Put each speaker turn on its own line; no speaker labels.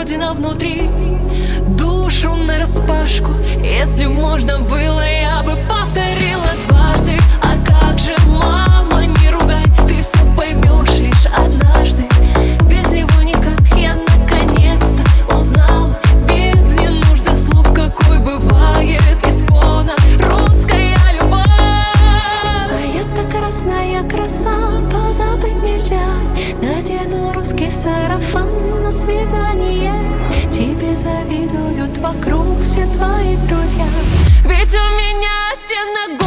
родина внутри, душу нараспашку. Если б можно было, я бы повторила дважды. А как же, мама, не ругай, ты все поймешь лишь однажды. Без него никак, я наконец-то узнала, без ненужных слов, какой бывает исполна русская любовь. А я так красная краса, позабыть нельзя. Надену русский сарафан на свидание. Тебе завидуют вокруг все твои друзья, ведь у меня оттенок